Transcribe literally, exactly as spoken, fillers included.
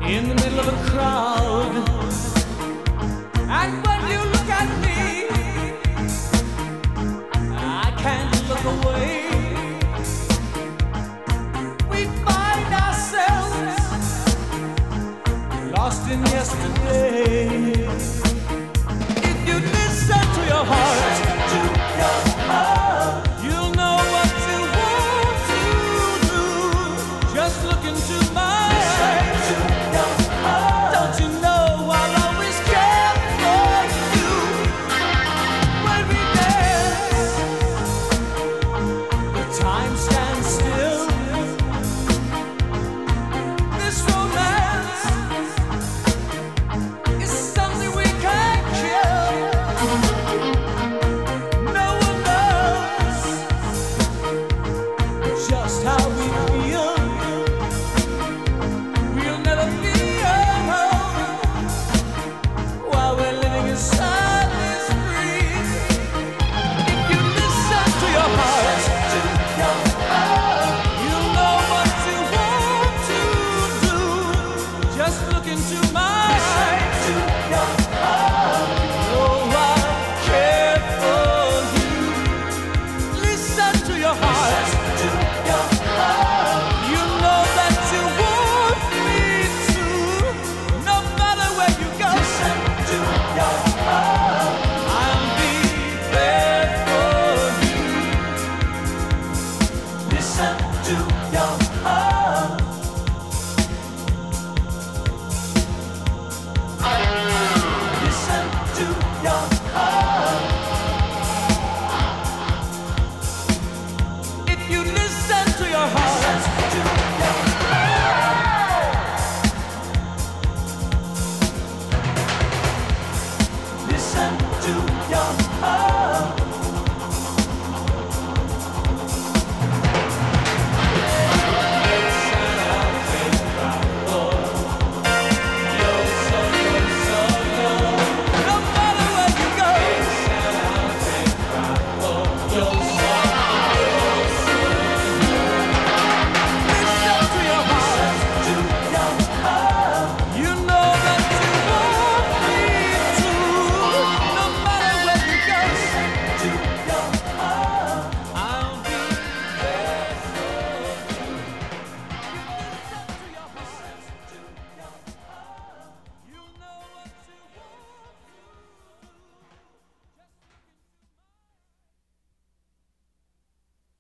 in the middle of a crowd. And when you look at me, I can't look away. We find ourselves lost in yesterday. If you listen to your heart, to your heart, you'll know what you want to do. Just look into my eyes. To your heart. Don't you know I'll always care for you? When we dance, the time stands still. This romance is something we can't kill. No one knows just how we feel. We'll never be alone while we're living inside this breeze. If you listen to your heart, to your heart, you'll know what you want to do. Just look into my eyes. To your heart, oh, I care for you. Listen to your heart. To your heart, you know that you want me to. No matter where you go. Listen to your heart, I'll be there for you. Listen to your heart. Listen to your